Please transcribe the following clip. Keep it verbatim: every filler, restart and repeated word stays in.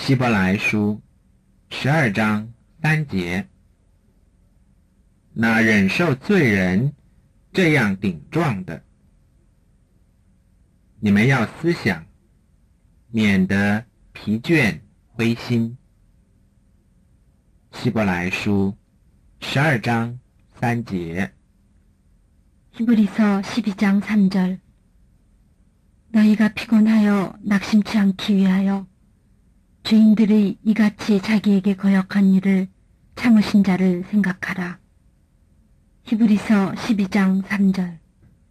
希伯来书十二章三节，那忍受罪人这样顶撞的，你们要思想，免得疲倦灰心。希伯来书十二章三节。 히브리서 십이 장 삼 절. 너희가 피곤하여 낙심치 않기 위하여 죄인들의 이같이 자기에게 거역한 일을 참으신 자를 생각하라. 히브리서 십이 장 삼 절.